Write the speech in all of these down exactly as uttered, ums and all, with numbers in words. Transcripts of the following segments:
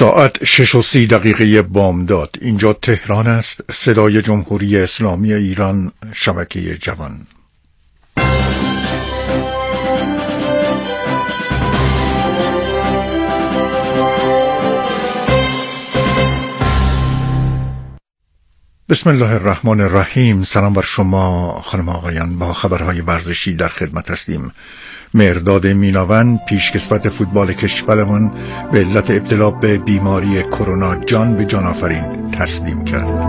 ساعت شش و سی دقیقه بامداد. اینجا تهران است، صدای جمهوری اسلامی ایران، شبکه جوان. بسم الله الرحمن الرحیم. سلام بر شما خانم آقایان. با خبرهای ورزشی در خدمت هستیم. مرداد میناون، پیشکسوت فوتبال کشورمان، به علت ابتلا به بیماری کرونا جان به جان آفرین تسلیم کرد.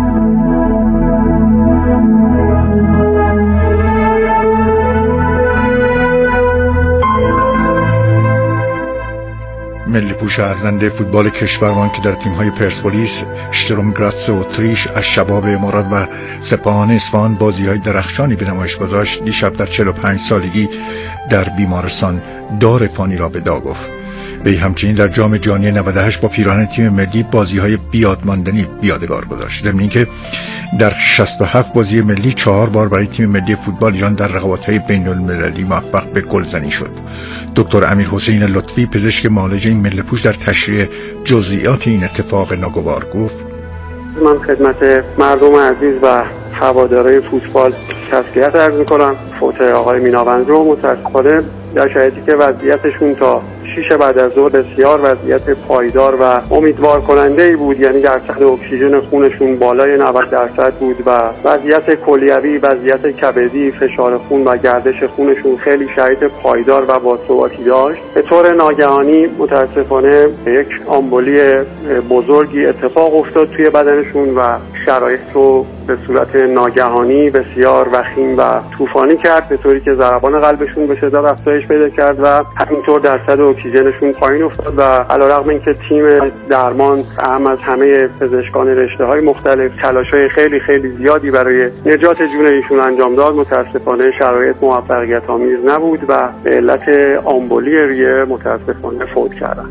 ملی پوش ارزنده فوتبال کشورمان که در تیم‌های پرسپولیس، اشتروم گراتس و اتریش، از شباب امارات و سپاهان اصفهان بازی‌های درخشانی به نمایش گذاشت، دیشب در چهل و پنج سالگی در بیمارستان دار فانی را وداع گفت. وی همچنین در جام جهانی نود و هشت با پیراهن تیم ملی بازی‌های بیادماندنی بیادگار گذاشت. ضمن اینکه در شصت و هفت بازی ملی چهار بار برای تیم ملی فوتبال ایران در رقابت‌های بین‌المللی موفق به گلزنی شد. دکتر امیرحسین لطفی، پزشک معالج این ملی پوش، در تشریح جزئیات این اتفاق ناگوار گفت: من خدمت مردم عزیز و هوادارهای فوتبال تسلیت عرض می‌کنم. فوت آقای میناوند رو متأسفانه در شرایطی که وضعیتشون تا شیش بعد از ظهر بسیار وضعیت پایدار و امیدوار کننده ای بود، یعنی درصد اکسیژن خونشون بالای نود درصد بود و وضعیت کلیوی، وضعیت کبدی، فشار خون و گردش خونشون خیلی شرایط پایدار و باثباتی داشت. به طور ناگهانی متاسفانه یک آمبولی بزرگی اتفاق افتاد توی بدنشون و شرایط رو به صورت ناگهانی بسیار وخیم و طوفانی کرد، به طوری که ضربان قلبشون به شدت افزایش پیدا کرد و همینطور درصد اکسیژنشون پایین افتاد و علیرغم اینکه تیم درمان اهم از همه پزشکان رشته‌های مختلف تلاش‌های خیلی خیلی زیادی برای نجات جون ایشون انجام داد، متاسفانه شرایط موفقیت‌آمیز نبود و به علت آمبولی ریه متاسفانه فوت کردند.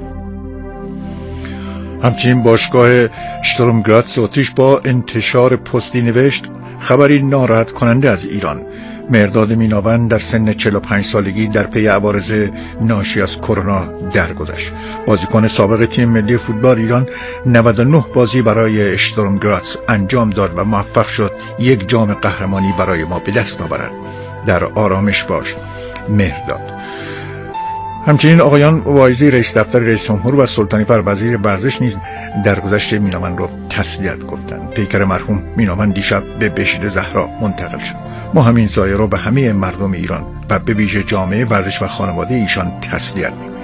همچنین باشگاه اشتروم گراتس اتریش با انتشار پستی نوشت: خبری ناراحت کننده از ایران. مرداد میناوند در سن چهل و پنج سالگی در پی عوارض ناشی از کرونا درگذشت. بازیکن سابق تیم ملی فوتبال ایران نود و نه بازی برای اشتروم گراتس انجام داد و موفق شد یک جام قهرمانی برای ما به دست آورد. در آرامش باش مرداد. همچنین آقایان واعظی رئیس دفتر رئیس جمهور و سلطانی فر وزیر ورزش نیز درگذشت میناوند را تسلیت گفتند. پیکر مرحوم میناوند دیشب به بهشت زهرا منتقل شد. ما همین سایه را به همه مردم ایران و به ویژه جامعه ورزش و خانواده ایشان تسلیت می‌گوییم.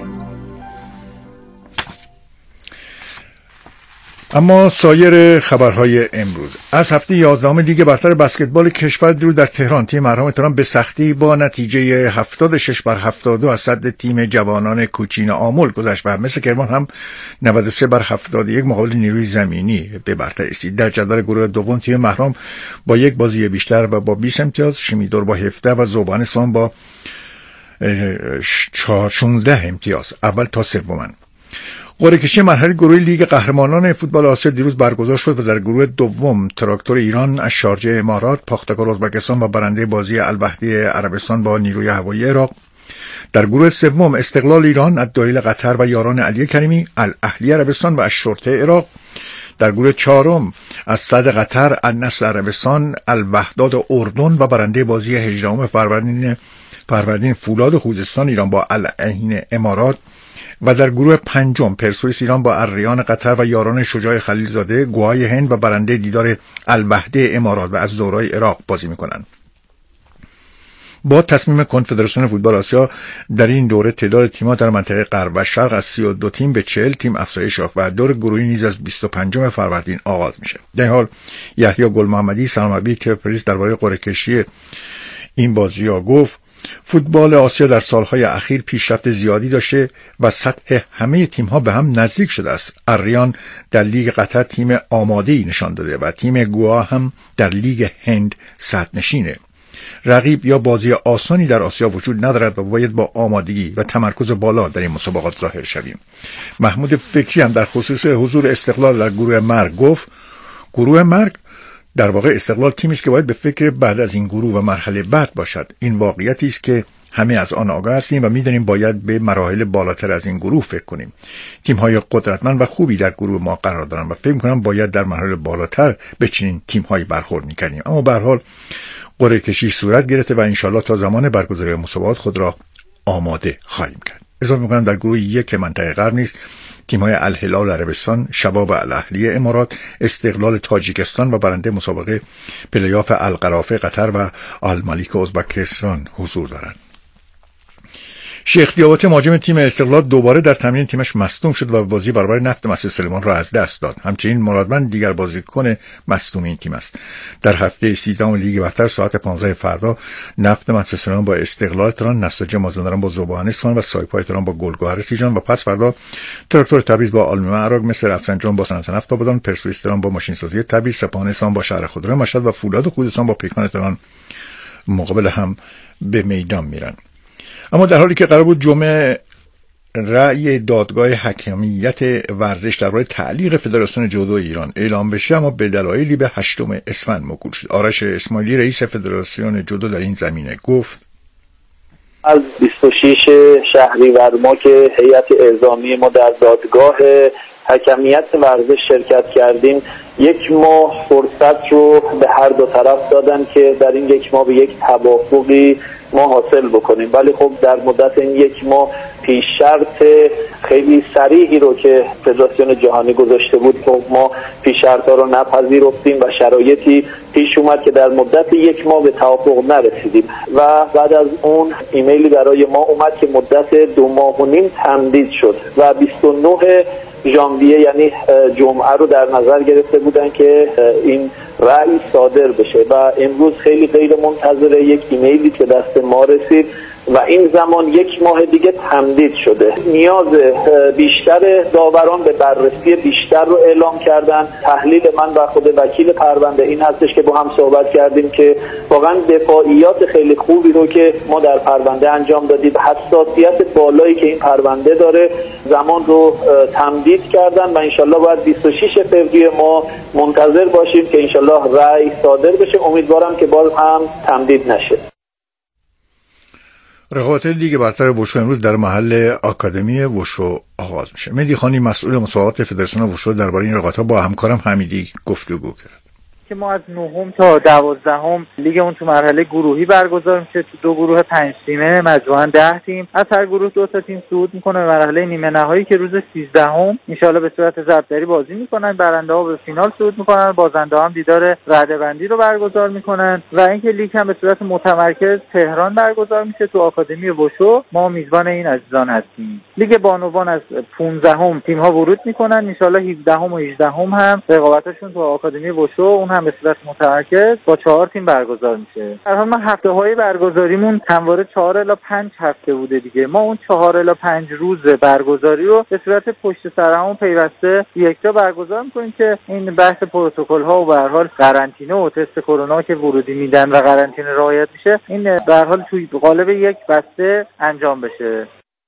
اما سایر خبرهای امروز. از هفته یازدهم لیگ برتر بسکتبال کشور دیروز در تهران تیم مرحوم تهران به سختی با نتیجه هفتاد و شش بر هفتاد و دو از صد تیم جوانان کوچین آمل گذشت و مثل کرمان هم نود و سه بر هفتاد و یک مقابل نیروی زمینی به برتر رسید. در جدول گروه دوم تیم محرم با یک بازی بیشتر و با بیست امتیاز، شمیدور با هفده و ذوبان اصفهان با شانزده امتیاز اول تا سومن. قرعه کشی مرحله گروهی لیگ قهرمانان فوتبال آسیا دیروز برگزار شد و در گروه دوم تراکتور ایران از شارجه امارات، پاختکار ازبکستان و برنده بازی الوحده عربستان با نیروی هوایی عراق. در گروه سوم استقلال ایران، الدحیل قطر و یاران علی کریمی، الاهلی عربستان و الشرطه عراق. در گروه چهارم از صد قطر، النصر عربستان، الوحداد اردن و برنده بازی هجدهم فروردین فروردین فولاد خوزستان ایران با العین امارات. و در گروه پنجم پرسپولیس ایران با الریان قطر و یاران شجاع خلیلزاده، گوهای هند و برنده دیدار الوحده امارات و از زهرای عراق بازی میکنند. با تصمیم کنفدراسیون فوتبال آسیا در این دوره تعداد تیم‌ها در منطقه غرب و شرق از سی و دو تیم به چهل تیم افزایش یافت و دور گروهی نیز از بیست و پنجم فروردین آغاز میشه. در این حال یحیی گل محمدی سرمربی تیم پرسپولیس درباره قرعه کشی این بازی‌ها گفت: فوتبال آسیا در سالهای اخیر پیشرفت زیادی داشته و سطح همه تیم‌ها به هم نزدیک شده است. الریان در لیگ قطر تیم آماده‌ای نشان داده و تیم گوا هم در لیگ هند صدرنشینه. رقیب یا بازی آسانی در آسیا وجود ندارد و باید با آمادگی و تمرکز بالا در این مسابقات ظاهر شویم. محمود فکری هم در خصوص حضور استقلال در گروه مرگ گفت: گروه مرگ در واقع استقلال تیمی است که باید به فکر بعد از این گروه و مرحله بعد باشد. این واقعیتی است که همه از آن آگاه هستیم و می‌دانیم باید به مراحل بالاتر از این گروه فکر کنیم. تیم‌های قدرتمند و خوبی در گروه ما قرار دارند و فکر می‌کنم باید در مراحل بالاتر به چنین تیم‌هایی برخورد می‌کنیم. اما به هر حال قرعه کشی صورت گرفته و انشالله تا زمان برگزاری مسابقات خود را آماده خواهیم کرد. اضافه می‌کنم در گروه یک که منطقه غرب نیست، تیم‌های الهلال عربستان، شباب الاهلی امارات، استقلال تاجیکستان و برنده مسابقه پلی‌آف القرافه قطر و الملیک ازبکستان حضور دارند. شیخ دیاباتی مهاجم تیم استقلال دوباره در تمرین تیمش مصدوم شد و بازی برابر نفت مسجد سلیمان را از دست داد. همچنین مرادمند دیگر بازیکن مصدوم این تیم است. در هفته سیزدهم لیگ برتر ساعت پانزده فردا نفت مسجد سلیمان با استقلال تهران، نساجی مازندران با ذوبان اصفهان و سایپای تهران با گلگهر سیجان و پس فردا تراکتور تبریز با آلومینیوم عراق، مصر رفسنجان با صنعت نفت آبادان، پرسپولیس تهران با ماشینسازی تبریز، سپاهان با شهر خودرو مشهد و فولاد خوزستان با پیکان تهران مقابل هم به میدان میرن. اما در حالی که قرار بود جمعه رأی دادگاه حکمیت ورزش درباره تعلیق فدراسیون جودو ایران اعلام بشه، اما به دلایلی به هشتم اسفند موکول شد. آرش اسماعیلی رئیس فدراسیون جودو در این زمینه گفت: از بیست و شش شهریور ما که هیئت اعزامی ما در دادگاه حکمیت ورزش شرکت کردیم، یک ماه فرصت رو به هر دو طرف دادن که در این یک ماه به یک توافقی ما حاصل بکنیم. ولی خب در مدت این یک ماه پیش شرط خیلی صریحی رو که فدراسیون جهانی گذاشته بود خب ما پیش شرط‌ها رو نپذیرفتیم و شرایطی پیش اومد که در مدت یک ماه به توافق نرسیدیم و بعد از اون ایمیلی برای ما اومد که مدت دو ماه و نیم تمدید شد و بیست و نه ژانویه یعنی جمعه رو در نظر گرفته بودن که این رأی صادر بشه و امروز خیلی غیر منتظره یک ایمیلی که دست ما رسید و این زمان یک ماه دیگه تمدید شده. نیاز بیشتر داوران به بررسی بیشتر رو اعلام کردن. تحلیل من و خود وکیل پرونده این هستش که با هم صحبت کردیم که واقعا دفاعیات خیلی خوبی رو که ما در پرونده انجام دادیم، حساسیت بالایی که این پرونده داره، زمان رو تمدید کردن و انشالله باید بیست و شش فوریه ما منتظر باشیم که انشالله رأی صادر بشه. امیدوارم که باز هم تمدید نشه. رقابت لیگ برتر وشو امروز در محل آکادمی وشو آغاز میشه. مهدی خانی مسئول مسابقات فدراسیون وشو درباره این رقابت‌ها با همکارم حمیدی گفتگو کرد. که ما از نهم تا دوازدهم لیگمون تو مرحله گروهی برگزار میشه. تو دو گروه پنج تیمه مجموعاً ده تیم. از هر گروه دو تا تیم صعود میکنه به مرحله نیمه نهایی که روز سیزدهم انشالله به صورت ضربدری بازی میکنن. برنده ها به فینال صعود میکنن، بازنده ها هم دیدار رده‌بندی رو برگزار میکنن و اینکه لیگ هم به صورت متمرکز تهران برگزار میشه تو آکادمی وشو. ما میزبان این عزیزان هستیم. لیگ بانوان از پانزدهم تیم ها ورود میکنن. انشالله هفدهم و هجدهم هم رقابتشون تو آکادمی وشو اون هم به صورت متمرکز با چهار تیم برگزار میشه. در حال ما هفته های برگزاریمون همواره چهار الی پنج هفته بوده دیگه. ما اون چهار الی پنج روز برگزاری رو به صورت پشت سر هم پیوسته یکجا برگزار میکنیم که این بحث پروتکل ها و به هر حال قرنطینه و تست کرونا که ورودی میدن و قرنطینه رعایت میشه این به هر حال توی قالب یک بسته انجام بشه.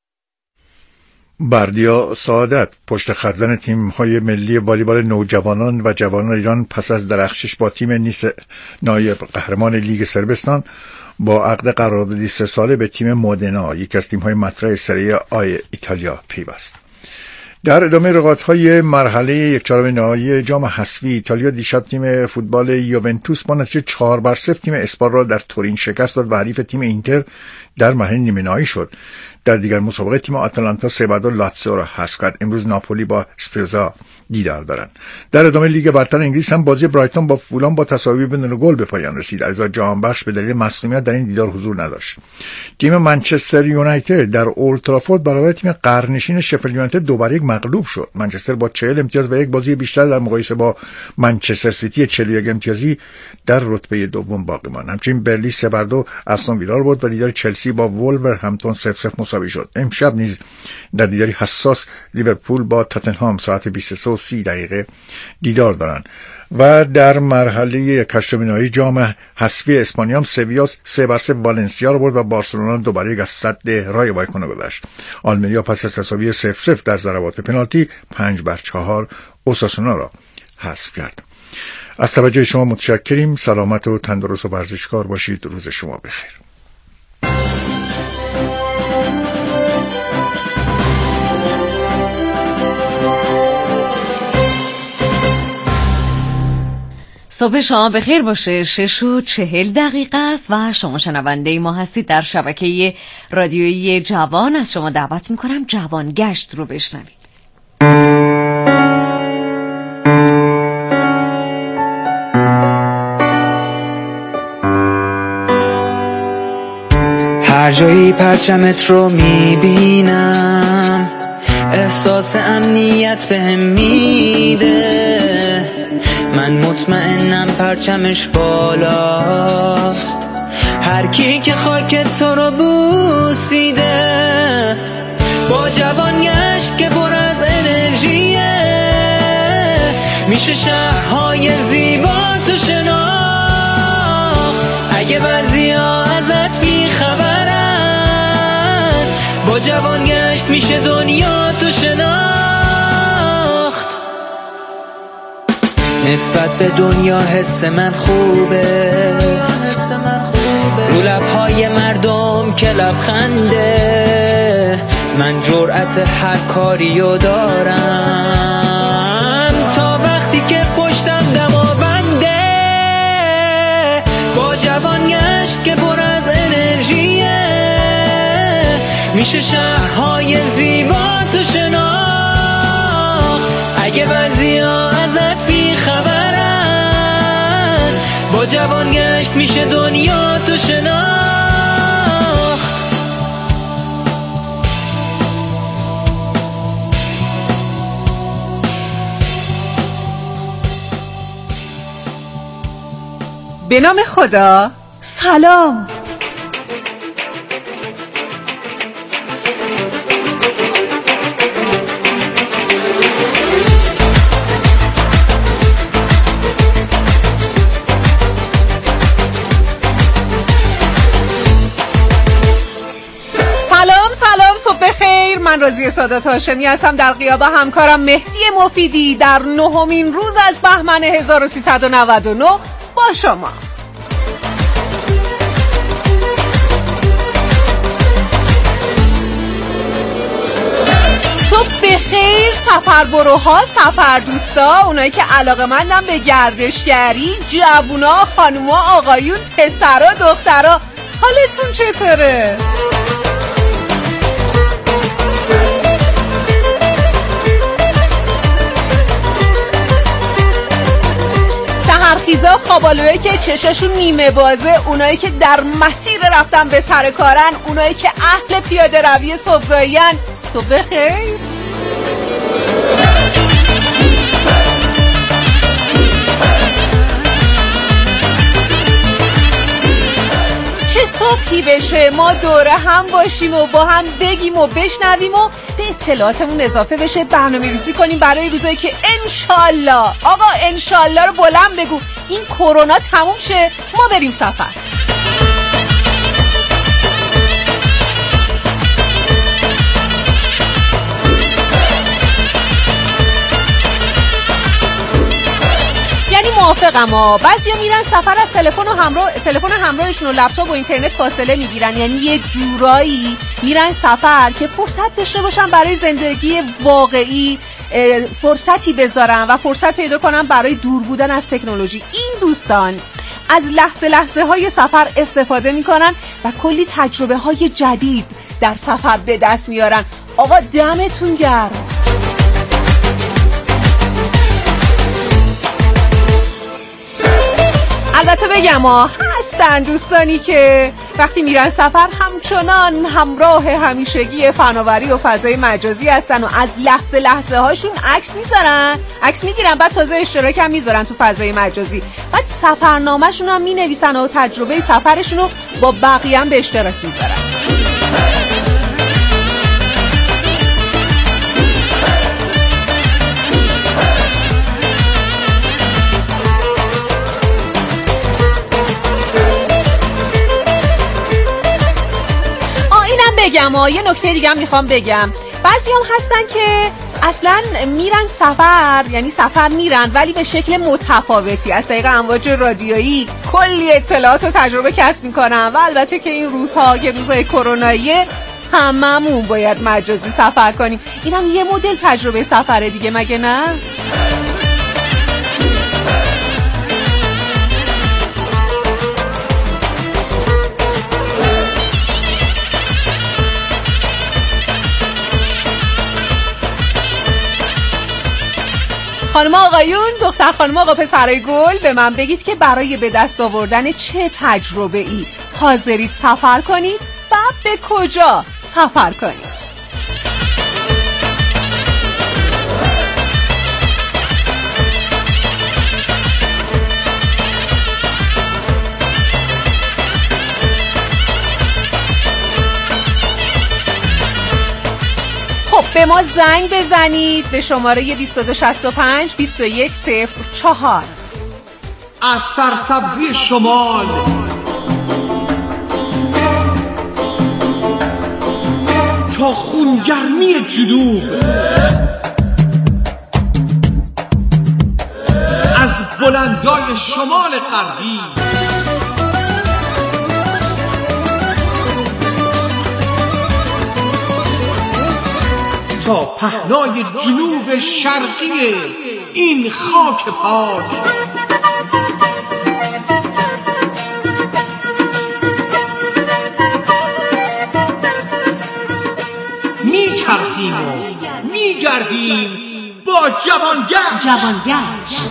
بردیا سعادت پشت خط زن تیم‌های ملی والیبال نوجوانان و جوانان ایران پس از درخشش با تیم نیس نایب قهرمان لیگ صربستان با عقد قراردادی سه ساله به تیم مودنا یک از تیم‌های مطرح سری آی ایتالیا پیوست. در ادامه رقابت‌های مرحله یک چهارم نهایی جام حذفی ایتالیا دیشب تیم فوتبال یوونتوس با نتیجه چهار بر صفر تیم اسپال را در تورین شکست داد و حریف تیم اینتر در مرحله نیمه نهایی شد. در دیگر مسابقه تیم آتالانتا سه بر دو لاتزیو را حذف کرد. امروز ناپولی با اسپزیا دیدار دارند. در ادامه لیگ برتر انگلیس هم بازی برایتون با فولان با تساوی بدون گل به پایان رسید. علیرضا جهانبخش به دلیل مصونیت در این دیدار حضور نداشت. تیم منچستر یونایتد در اولد ترافورد برابر تیم قرنشین شفیلد یونایتد دو بر یک مغلوب شد. منچستر با چهل امتیاز و یک بازی بیشتر در مقایسه با منچستر سیتی چهل و یک امتیازی در رتبه دوم باقی ماند. همچنین برلی سه بر دو استون ویلا را برد و دیدار چلسی با وولورهمپتون صفر صفر مساوی شد. امشب نیز در دیداری حساس لیورپول با تاتنهام ساعت بیست و سه و سی دقیقه دیدار دارند. و در مرحله هشتم نهایی جام حذفی اسپانیا هم سویا سه بر صفر والنسیا را برد و بارسلونا دو بر یک از صد رای وایکونو گذشت. آلمریا پس از تساوی صفر صفر در ضربات پنالتی پنج بر چهار اوساسونا را حذف کرد. از توجه شما متشکریم. سلامت و تندرست و ورزشکار باشید. روز شما بخیر. صبح شما بخیر باشه. شش و چهل دقیقه است و شما شنونده ما هستید در شبکه رادیویی جوان. از شما دعوت میکنم جوان گشت رو بشنوید. هر جایی پرچمت رو میبینم احساس امنیت بهم میده. من مطمئنم پرچمش بالاست. هر کی که خاک تو رو بوسیده با جوان گشت که پر از انرژیه. میشه شهرهای زیبا تو شناخت اگه بعضیا ازت بیخبرن. با جوان گشت میشه دنیا تو شناخت. نسبت به دنیا حس من خوبه، رو لبهای مردم که لبخنده. من جرأت هر کاریو دارم تا وقتی که پشتم دماونده. با جوان گشت که پر از انرژیه. میشه شهرهای زیبا تو شناخت اگه بعضیا ازت بیخبرن. با جوان گشت میشه دنیا تو شناخت. به نام خدا. سلام. من راضیه سادات هاشمی هستم در غیاب همکارم مهدی مفیدی در نهمین روز از بهمن هزار و سیصد و نود و نه با شما. صبح بخیر سفربروها، سفر دوستا، اونایی که علاقه‌مندن به گردشگری، جوونا، خانوما، آقایون، پسرا، دخترا، حالتون چطوره؟ سحرخیزا، خوابالوهایی که چشاشون نیمه بازه، اونایی که در مسیر رفتن به سر کارن، اونایی که اهل پیاده روی صبحگاهی‌ان، صبح خیر. چه صبحی بشه ما دوره هم باشیم و با هم بگیم و بشنویم و به اطلاعاتمون اضافه بشه، برنامه ریزی کنیم برای روزایی که انشالله، آقا انشالله رو بلند بگو، این کرونا تموم شه ما بریم سفر. موافقم ها. بعضیا میرن سفر از تلفن و همراه تلفن همراهشون و لپتاپ و اینترنت فاصله میگیرن، یعنی یه جورایی میرن سفر که فرصت داشته باشن برای زندگی واقعی، فرصتی بذارن و فرصت پیدا کنن برای دور بودن از تکنولوژی. این دوستان از لحظه لحظه های سفر استفاده میکنن و کلی تجربه های جدید در سفر به دست میارن. آقا دمتون گرم. البته بگم ها هستن دوستانی که وقتی میرن سفر همچنان همراه همیشگی فناوری و فضای مجازی هستن و از لحظه لحظه هاشون عکس میذارن، عکس میگیرن، بعد تازه اشتراک هم میذارن تو فضای مجازی، بعد سفرنامه‌شون هم مینویسن و تجربه سفرشون رو با بقیه هم به اشتراک میذارن. بگم ها یه نکته دیگه هم میخوام بگم. بعضی هم هستن که اصلا میرن سفر، یعنی سفر میرن ولی به شکل متفاوتی از طریق امواج رادیویی کلی اطلاعات و تجربه کسب میکنن و البته که این روزها که روزهای کروناییه هممون باید مجازی سفر کنیم. اینم یه مدل تجربه سفره دیگه، مگه نه؟ خانم آقایون، دختر خانم آقا پسرای گل، به من بگید که برای به دست آوردن چه تجربه ای حاضرید سفر کنید و به کجا سفر کنید؟ به ما زنگ بزنید به شماره بیست و دو شصت و پنج بیست و یک صفر چهار. از سرسبزی شمال تا خونگرمی جنوب، از بلندای شمال غربی تا پهنای جنوب شرقی این خاک پاک، میچرخیم و میگردیم با جوانگشت. جوانگشت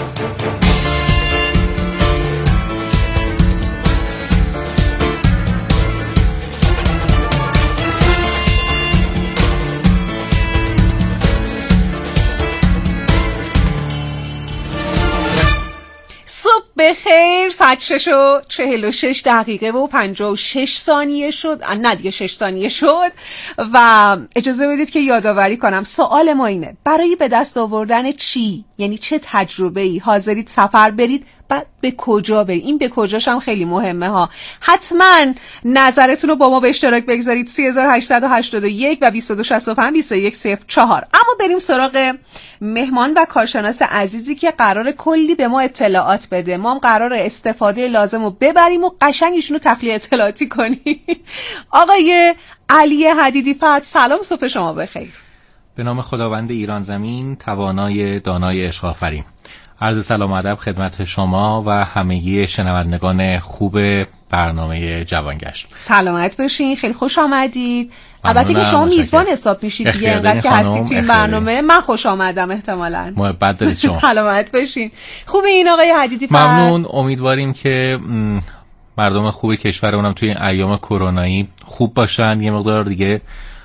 بخیر. ساعت شش و چهل و شش دقیقه و پنجاه و شش ثانیه شد. نه دیگه شش ثانیه شد و اجازه بدید که یادآوری کنم سوال ما اینه: برای به دست آوردن چی، یعنی چه تجربه ای حاضرید سفر برید، بعد به کجا برید؟ این به کجاش هم خیلی مهمه ها. حتما نظرتون رو با ما به اشتراک بگذارید. سه هزار و هشتصد و هشتاد و یک و بیست و دو شصت و پنج بیست و یک صفر چهار. اما بریم سراغ مهمان و کارشناس عزیزی که قرار کلی به ما اطلاعات بده. ما هم قرار استفاده لازم رو ببریم و قشنگ ایشونو تخلیه اطلاعاتی کنیم. آقای علی حدیدی فرد، سلام، صبح شما بخیر. به نام خداوند ایران زمین، توانای دانای عشق آفرین. عرض سلام و ادب خدمت شما و همگی شنوندگان خوب برنامه جوانگشت. سلامت باشین، خیلی خوش آمدید. البته که شما میزبان حساب میشید دیگه، انقدر که هستید تو این برنامه. من خوش آمدم احتمالاً. محبت دارید شما. سلامت باشین. خوبه این آقای حدیدی فرد؟ ممنون. امیدواریم که مردم خوب کشورمون توی این ایام کرونایی خوب باشن، یه مقدار دیگه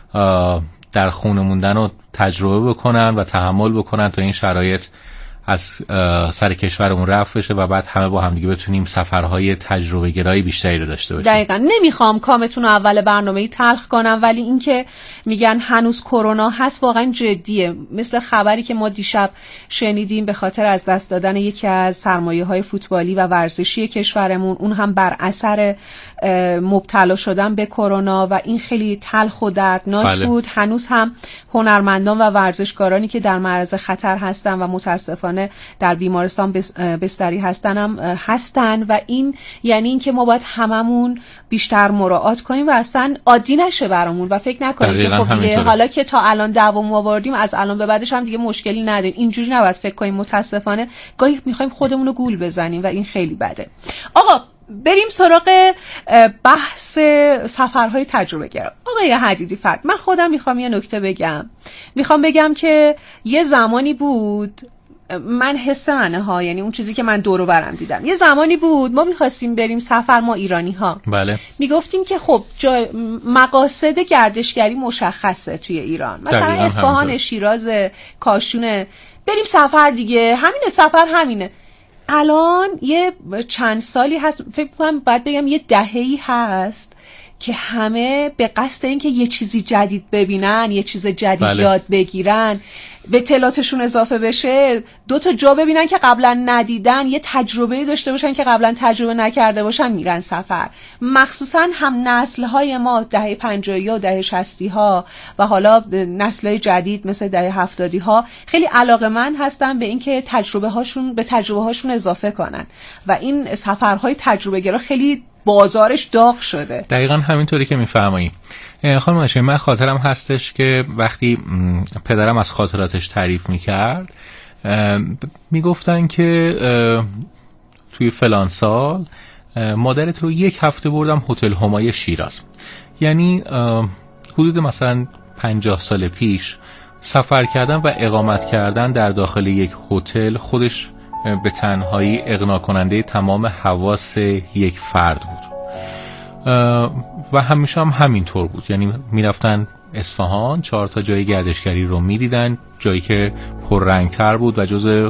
در خونه موندن رو تجربه بکنن و تحمل بکنن تا این شرایط از سر کشورمون رفع بشه و بعد همه با هم دیگه بتونیم سفرهای تجربه گرایی بیشتری رو داشته باشیم. دقیقاً. نمیخوام کامتون رو اول برنامه‌ای تلخ کنم، ولی این که میگن هنوز کرونا هست واقعا جدیه. مثل خبری که ما دیشب شنیدیم به خاطر از دست دادن یکی از سرمایه‌های فوتبالی و ورزشی کشورمون، اون هم بر اثر مبتلا شدن به کرونا، و این خیلی تلخ و دردناک بله. بود. هنوز هم هنرمندان و ورزشکارانی که در معرض خطر هستن و متاسفانه در بیمارستان بستری هستن هم هستن، و این یعنی این که ما باید هممون بیشتر مراعات کنیم و اصلا عادی نشه برامون و فکر نکنیم که خب دیگه حالا که تا الان دوام آوردیم از الان به بعدش هم دیگه مشکلی نداریم. اینجوری نباید فکر کنیم. متاسفانه گاهی میخوایم خودمون رو گول بزنیم و این خیلی بده. آقا بریم سراغ بحث سفرهای تجربه گرا. آقای حدیدی فرد، من خودم میخوام یه نکته بگم. میخوام بگم که یه زمانی بود، من حس منه ها، یعنی اون چیزی که من دور و برم دیدم، یه زمانی بود ما میخواستیم بریم سفر، ما ایرانی ها بله. میگفتیم که خب جا مقاصد گردشگری مشخصه توی ایران، مثلا اصفهان، شیراز، کاشونه، بریم سفر دیگه، همینه سفر همینه. الان یه چند سالی هست، فکر کنم باید بگم یه دهه‌ای هست که همه به قصد اینکه یه چیزی جدید ببینن، یه چیز جدید بله. یاد بگیرن، به اطلاعاتشون اضافه بشه، دو تا جا ببینن که قبلا ندیدن، یه تجربه داشته باشن که قبلا تجربه نکرده باشن، میرن سفر. مخصوصا هم نسل‌های ما دهه پنجاهی و دهه شصتی ها و حالا نسل‌های جدید مثل دهه هفتادی ها خیلی علاقه‌مند هستن به اینکه تجربه هاشون به تجربه هاشون اضافه کنن و این سفرهای تجربه گرا خیلی بازارش داغ شده. دقیقاً همینطوری که میفرمایید. خانم آشین، من خاطرم هستش که وقتی پدرم از خاطراتش تعریف میکرد میگفتن که توی فلان سال مادرت رو یک هفته بردم هتل همای شیراز. یعنی حدود مثلا پنجاه سال پیش سفر کردن و اقامت کردن در داخل یک هتل خودش به تنهایی اغنا کننده تمام حواس یک فرد بود و همیشه هم همینطور بود. یعنی میرفتن اصفهان، چهار تا جای گردشگری رو میدیدن، جایی که پررنگتر بود و جز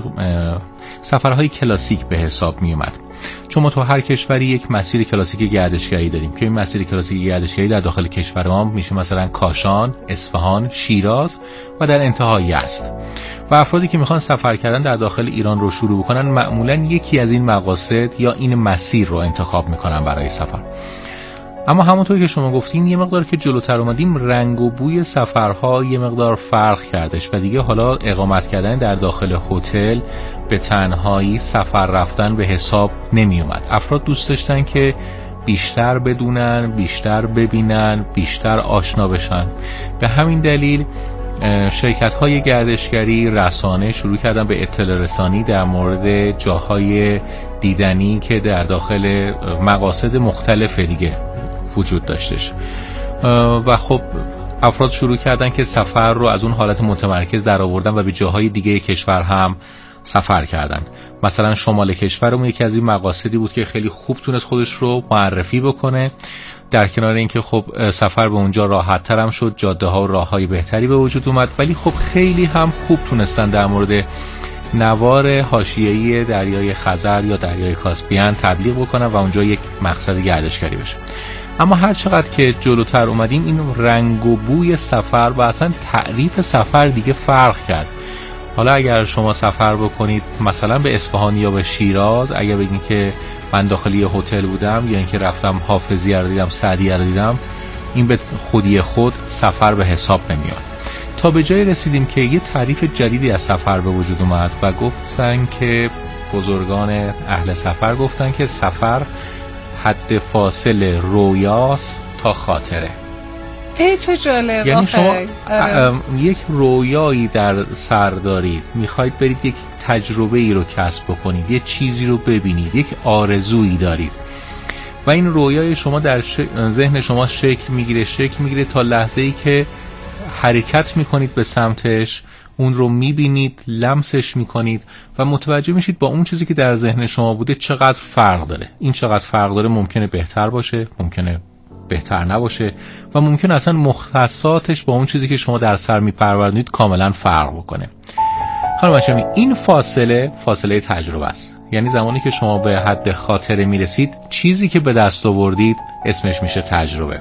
سفرهای کلاسیک به حساب می اومد. چون ما تو هر کشوری یک مسیر کلاسیک گردشگری داریم که این مسیر کلاسیک گردشگری در داخل کشور ما میشه مثلا کاشان، اصفهان، شیراز و در انتهای است. و افرادی که میخوان سفر کردن در داخل ایران رو شروع کنن معمولا یکی از این مقاصد یا این مسیر رو انتخاب میکنن برای سفر. اما همونطوری که شما گفتین یه مقدار که جلوتر اومدیم رنگ و بوی سفرها یه مقدار فرق کردش و دیگه حالا اقامت کردن در داخل هتل به تنهایی سفر رفتن به حساب نمی اومد. افراد دوست داشتن که بیشتر بدونن، بیشتر ببینن، بیشتر آشنا بشن. به همین دلیل شرکت های گردشگری، رسانه شروع کردن به اطلاع رسانی در مورد جاهای دیدنی که در داخل مقاصد مختلف دیگه وجود داشتش و خب افراد شروع کردن که سفر رو از اون حالت متمرکز در آوردن و به جاهای دیگه کشور هم سفر کردن. مثلا شمال کشورمون یکی از این مقاصدی بود که خیلی خوب تونست خودش رو معرفی بکنه، در کنار اینکه خب سفر به اونجا راحت تر هم شد، جاده ها و راه های بهتری به وجود اومد، ولی خب خیلی هم خوب تونستن در مورد نوار حاشیه‌ای دریای خزر یا دریای کاسپیان تبلیغ بکنن و اونجا یک مقصد گردشگری بشه. اما هر چقدر که جلوتر اومدیم این رنگ و بوی سفر و اصلا تعریف سفر دیگه فرق کرد. حالا اگر شما سفر بکنید مثلا به اصفهان یا به شیراز، اگر بگین که من داخلی هتل بودم یا اینکه رفتم حافظیه رو دیدم، سعدیه رو دیدم، این به خودی خود سفر به حساب نمیاد. تا به جای رسیدیم که یه تعریف جدیدی از سفر به وجود اومد و گفتن که بزرگان اهل سفر گفتن که سفر حد فاصل رویاست تا خاطره. ای چه جالب. یعنی شما یک رویایی در سر دارید، میخواید برید یک تجربه ای رو کسب بکنید، یک چیزی رو ببینید، یک آرزویی دارید و این رویای شما در ش... ذهن شما شکل میگیره شکل میگیره تا لحظه ای که حرکت میکنید به سمتش، اون رو میبینید، لمسش میکنید و متوجه میشید با اون چیزی که در ذهن شما بوده چقدر فرق داره. این چقدر فرق داره ممکنه بهتر باشه، ممکنه بهتر نباشه و ممکنه اصلا مختصاتش با اون چیزی که شما در سر میپروردید کاملا فرق بکنه. خانم هاشمی، این فاصله فاصله تجربه است. یعنی زمانی که شما به حد خاطره میرسید، چیزی که به دست آوردید اسمش میشه تجربه.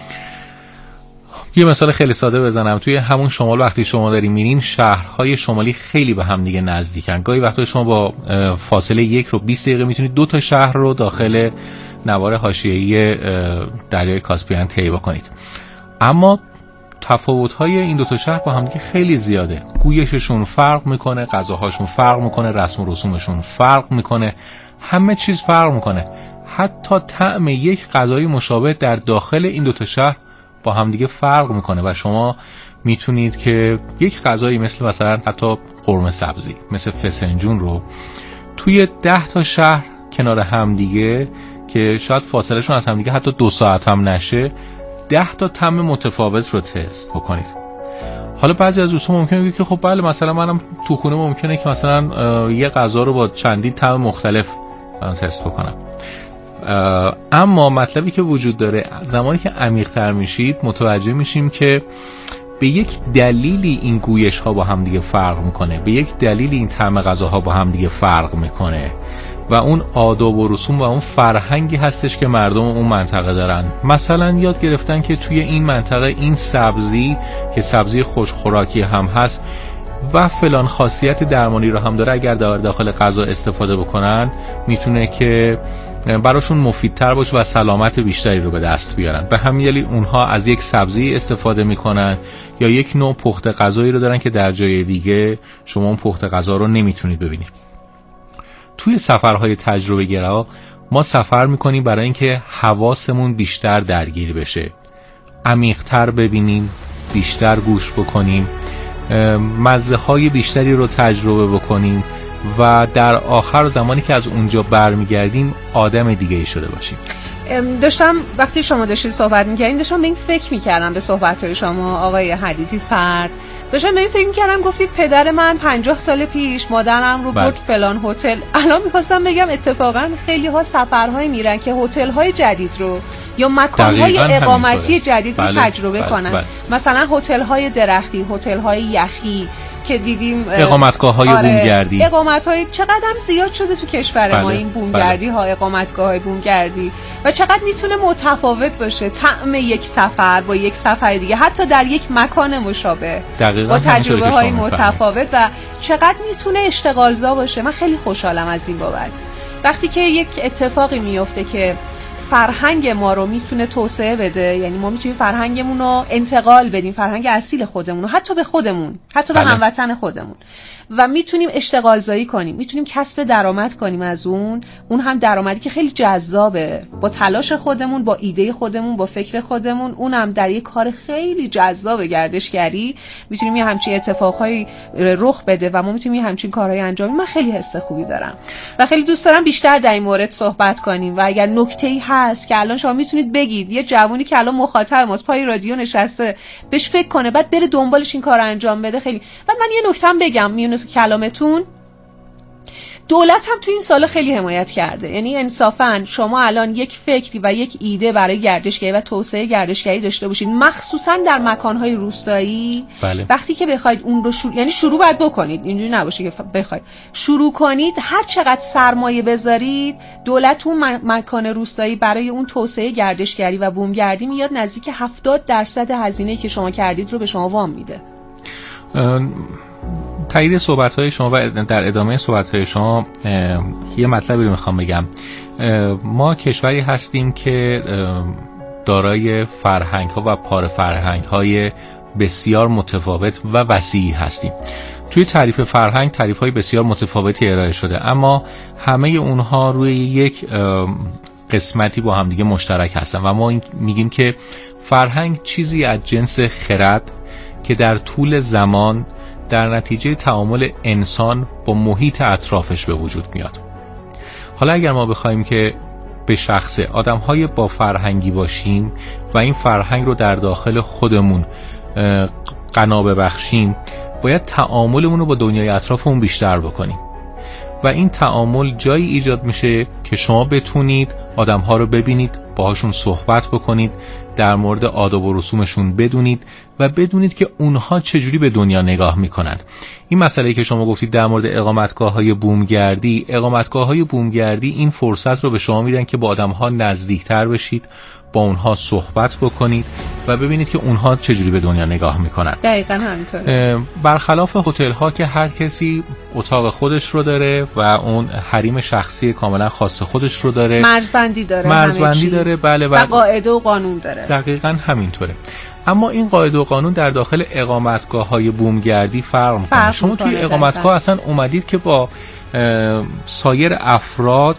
یه مثال خیلی ساده بزنم. توی همون شمال وقتی شما دارین میرین، شهرهای شمالی خیلی به هم دیگه نزدیکن. گاهی وقتا شما با فاصله یک رو بیست دقیقه میتونید دو تا شهر رو داخل نوار حاشیه‌ای دریای کاسپیان طی بکنید. اما تفاوت‌های این دو تا شهر با هم دیگه خیلی زیاده. گویششون فرق میکنه، غذاهاشون فرق میکنه، رسم و رسومشون فرق میکنه، همه چیز فرق میکنه. حتی طعم یک غذای مشابه در داخل این دو تا شهر با همدیگه فرق میکنه و شما میتونید که یک غذایی مثل مثلا حتی قرمه سبزی، مثل فسنجون رو توی ده تا شهر کنار همدیگه که شاید فاصله شون از همدیگه حتی دو ساعت هم نشه، ده تا طعم متفاوت رو تست بکنید. حالا بعضی از دوستان ممکنه بگه که خب بله مثلا منم تو خونه ممکنه که مثلا یه غذا رو با چندین طعم مختلف تست بکنم. اما مطلبی که وجود داره، زمانی که عمیق تر میشید متوجه میشیم که به یک دلیلی این گویش ها با هم دیگه فرق میکنه، به یک دلیلی این طعم غذاها با هم دیگه فرق میکنه و اون آداب و رسوم و اون فرهنگی هستش که مردم اون منطقه دارن. مثلا یاد گرفتن که توی این منطقه این سبزی که سبزی خوشخوراکی هم هست و فلان خاصیت درمانی رو هم داره، اگر در داخل غذا استفاده بکنن میتونه که براشون مفیدتر باشه و سلامت بیشتری رو به دست بیارن. به همین دلیل اونها از یک سبزی استفاده میکنن یا یک نوع پخت غذایی رو دارن که در جای دیگه شما اون پخت غذا رو نمیتونید ببینید. توی سفرهای تجربه گرا ما سفر میکنیم برای اینکه حواسمون بیشتر درگیر بشه، عمیق‌تر ببینیم، بیشتر گوش بکنیم، مزه های بیشتری رو تجربه بکنیم و در آخر زمانی که از اونجا برمیگردیم آدم دیگه ای شده باشیم. داشتم وقتی شما داشتید صحبت میکردین داشتم به این فکر میکردم، به صحبتهای شما آقای حدیدی فرد داشتم به این فکر می‌کردم گفتید پدر من پنجاه سال پیش مادرم رو برد فلان هتل. الان می‌خواستم بگم اتفاقا خیلی‌ها سفرهای میرن که هتل‌های جدید رو یا مکان‌های اقامتی جدید رو بله، تجربه بله، کنن. بله. مثلا هتل‌های درختی، هتل‌های یخی که دیدیم، اقامتگاه‌های آره، بومگردی. اقامت‌های چقدر زیاد شده تو کشور بله، ما این بومگردی ها، بله. اقامتگاه‌های بومگردی و چقدر میتونه متفاوت باشه طعم یک سفر با یک سفر دیگه، حتی در یک مکان مشابه با تجربه‌های متفاوت و چقدر میتونه اشتغالزا باشه. من خیلی خوشحالم از این بابت. وقتی که یک اتفاقی میفته که فرهنگ ما رو میتونه توسعه بده، یعنی ما میتونیم فرهنگمون رو انتقال بدیم، فرهنگ اصیل خودمون رو حتی به خودمون، حتی به هموطن خودمون، و میتونیم اشتغال زایی کنیم، میتونیم کسب درآمد کنیم از اون اون هم درآمدی که خیلی جذابه، با تلاش خودمون، با ایده خودمون، با فکر خودمون، اونم در یک کار خیلی جذاب گردشگری میتونیم یه همچین اتفاقایی رخ بده و ما میتونیم یه همچین کارهای انجام بدیم. من خیلی حس خوبی دارم و خیلی دوست دارم بیشتر در این مورد صحبت کنیم و اگر نکته‌ای هست که الان شما میتونید بگید، یه جوونی که الان مخاطب ماست پای رادیو نشسته بهش فکر کنه بعد بره دنبالش این کارو انجام بده. خیلی بعد من یه نکته بگم میونه کلامتون، دولت هم تو این سال خیلی حمایت کرده. یعنی انصافاً شما الان یک فکری و یک ایده برای گردشگری و توسعه گردشگری داشته باشید، مخصوصا در مکان‌های روستایی بله. وقتی که بخواید اون رو شروع، یعنی شروع باید بکنید، اینجوری نباشه که بخواید شروع کنید هر چقدر سرمایه بذارید، دولت اون مکان روستایی برای اون توسعه گردشگری و بومگردی میاد نزدیک هفتاد درصد هزینه‌ای که شما کردید رو به شما وام میده. تایید صحبت‌های شما و در ادامه صحبت‌های شما یه مطلبی رو میخوام بگم. ما کشوری هستیم که دارای فرهنگ‌ها و پار فرهنگ‌های بسیار متفاوت و وسیعی هستیم. توی تعریف فرهنگ تعریف‌های بسیار متفاوتی ارائه شده، اما همه اونها روی یک قسمتی با هم دیگه مشترک هستن و ما میگیم که فرهنگ چیزی از جنس خرد که در طول زمان در نتیجه تعامل انسان با محیط اطرافش به وجود میاد. حالا اگر ما بخوایم که به شخص آدم‌های با فرهنگی باشیم و این فرهنگ رو در داخل خودمون غنا ببخشیم، باید تعاملمون رو با دنیای اطرافمون بیشتر بکنیم و این تعامل جایی ایجاد میشه که شما بتونید آدم‌ها رو ببینید، باهاشون صحبت بکنید، در مورد آداب و رسومشون بدونید و بدونید که اونها چجوری به دنیا نگاه میکنند. این مسئله که شما گفتید در مورد اقامتگاه‌های بومگردی، اقامتگاه‌های بومگردی این فرصت رو به شما میدن که با آدم‌ها نزدیکتر بشید، با اونها صحبت بکنید و ببینید که اونها چجوری به دنیا نگاه میکنن. دقیقاً همینطوره. برخلاف هتل ها که هر کسی اتاق خودش رو داره و اون حریم شخصی کاملا خاص خودش رو داره، مرزبندی داره، مرزبندی داره، بله، و قاعده و قانون داره. دقیقاً همینطوره. اما این قاعده و قانون در داخل اقامتگاه‌های بومگردی فرق می‌کنه. شما توی اقامتگاه اصلا اومدید که با سایر افراد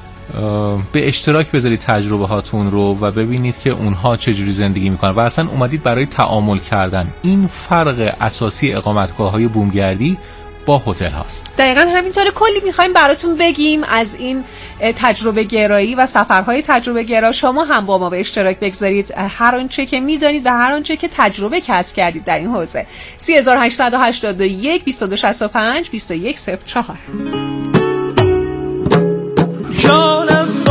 به اشتراک بذارید تجربه هاتون رو و ببینید که اونها چجوری زندگی میکنن و اصلا اومدید برای تعامل کردن. این فرق اساسی اقامتگاه‌های بومگردی با هتل هاست. دقیقاً همینطوره. کلی میخوایم براتون بگیم از این تجربه گرایی و سفرهای تجربه گرا. شما هم با ما به اشتراک بگذارید هر آنچه که میدانید و هر آنچه که تجربه کسب کردید در این حوزه. سه هزار و هشتصد و هشتاد و یک بیست و دو شصت و پنج بیست و یک صفر چهار. جانم